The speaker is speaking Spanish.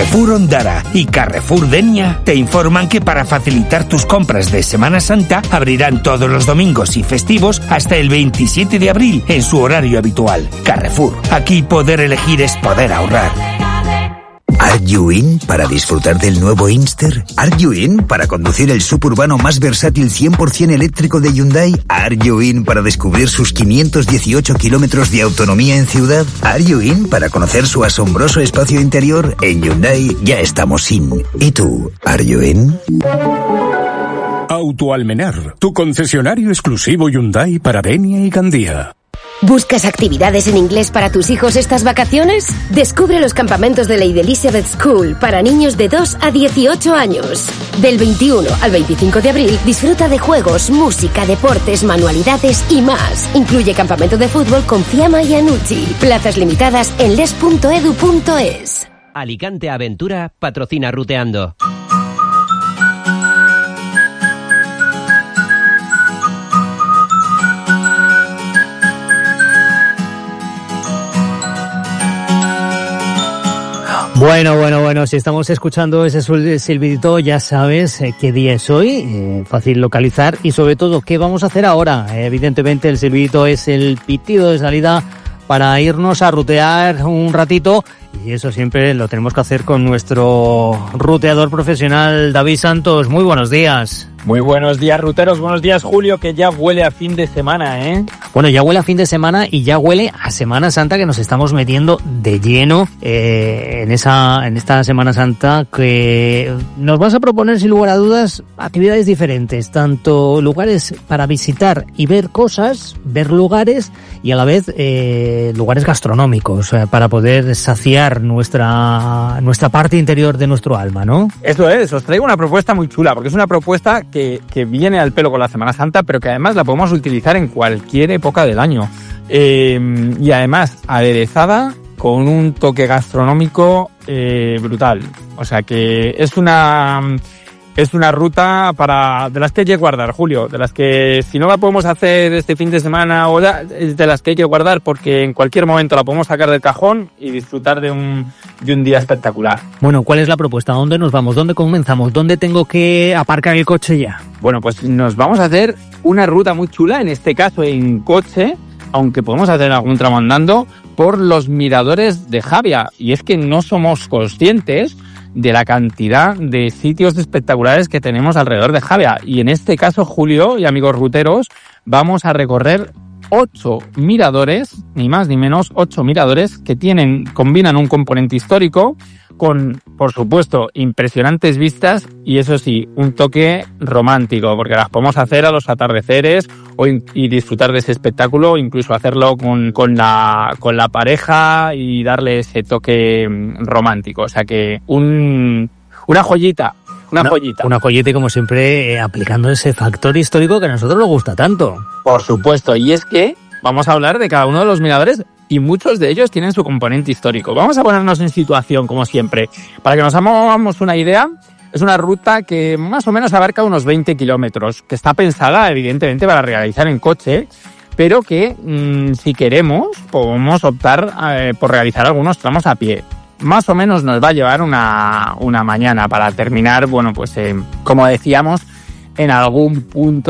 Carrefour Ondara y Carrefour Denia te informan que para facilitar tus compras de Semana Santa abrirán todos los domingos y festivos hasta el 27 de abril en su horario habitual. Carrefour, aquí poder elegir es poder ahorrar. ¿Are you in para disfrutar del nuevo Inster? ¿Are you in para conducir el suburbano más versátil 100% eléctrico de Hyundai? ¿Are you in para descubrir sus 518 kilómetros de autonomía en ciudad? ¿Are you in para conocer su asombroso espacio interior? En Hyundai ya estamos in. ¿Y tú, are you in? Autoalmenar, tu concesionario exclusivo Hyundai para Denia y Gandía. ¿Buscas actividades en inglés para tus hijos estas vacaciones? Descubre los campamentos de Lady Elizabeth School para niños de 2 a 18 años. Del 21 al 25 de abril disfruta de juegos, música, deportes, manualidades y más. Incluye campamento de fútbol con Fiamma y Anucci. Plazas limitadas en les.edu.es. Alicante Aventura patrocina Ruteando. Bueno, si estamos escuchando ese silbidito, ya sabes qué día es hoy, fácil localizar y sobre todo qué vamos a hacer ahora. Evidentemente el silbidito es el pitido de salida para irnos a rutear un ratito y eso siempre lo tenemos que hacer con nuestro ruteador profesional David Santos. Muy buenos días. Muy buenos días, ruteros. Buenos días, Julio, que ya huele a fin de semana, ¿eh? Bueno, ya huele a fin de semana y ya huele a Semana Santa, que nos estamos metiendo de lleno en esta Semana Santa, que nos vas a proponer, sin lugar a dudas, actividades diferentes, tanto lugares para visitar y ver cosas, ver lugares y a la vez lugares gastronómicos para poder saciar nuestra parte interior de nuestro alma, ¿no? Eso es, os traigo una propuesta muy chula, porque es una propuesta que viene al pelo con la Semana Santa, pero que además la podemos utilizar en cualquier época del año. Y además aderezada con un toque gastronómico brutal. O sea que es una ruta de las que hay que guardar, Julio, de las que si no la podemos hacer este fin de semana o es de las que hay que guardar porque en cualquier momento la podemos sacar del cajón y disfrutar de un día espectacular. Bueno, ¿cuál es la propuesta? ¿Dónde nos vamos? ¿Dónde comenzamos? ¿Dónde tengo que aparcar el coche ya? Bueno, pues nos vamos a hacer una ruta muy chula, en este caso en coche, aunque podemos hacer algún tramo andando, por los miradores de Javia. Y es que no somos conscientes de la cantidad de sitios espectaculares que tenemos alrededor de Javia. Y en este caso, Julio y amigos ruteros, vamos a recorrer 8 miradores, ni más ni menos, 8 miradores que combinan un componente histórico con, por supuesto, impresionantes vistas y, eso sí, un toque romántico, porque las podemos hacer a los atardeceres y disfrutar de ese espectáculo, incluso hacerlo con la pareja y darle ese toque romántico. O sea que una joyita. Una joyita y como siempre aplicando ese factor histórico que a nosotros nos gusta tanto. Por supuesto, y es que vamos a hablar de cada uno de los miradores y muchos de ellos tienen su componente histórico. Vamos a ponernos en situación, como siempre. Para que nos hagamos una idea, es una ruta que más o menos abarca unos 20 kilómetros, que está pensada evidentemente para realizar en coche, pero que si queremos podemos optar por realizar algunos tramos a pie. Más o menos nos va a llevar una mañana para terminar, bueno, pues como decíamos, en algún punto